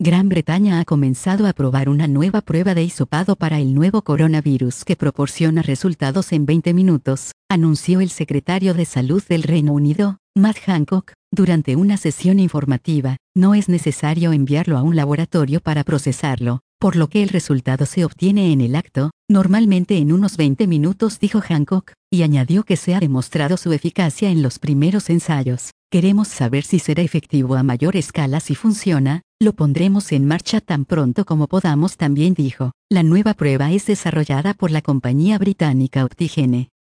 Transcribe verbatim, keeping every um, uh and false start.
Gran Bretaña ha comenzado a probar una nueva prueba de hisopado para el nuevo coronavirus que proporciona resultados en veinte minutos, anunció el secretario de Salud del Reino Unido, Matt Hancock, durante una sesión informativa. No es necesario enviarlo a un laboratorio para procesarlo, por lo que el resultado se obtiene en el acto, normalmente en unos veinte minutos, dijo Hancock, y añadió que se ha demostrado su eficacia en los primeros ensayos. Queremos saber si será efectivo a mayor escala. Si funciona, lo pondremos en marcha tan pronto como podamos, también dijo. La nueva prueba es desarrollada por la compañía británica Optigene.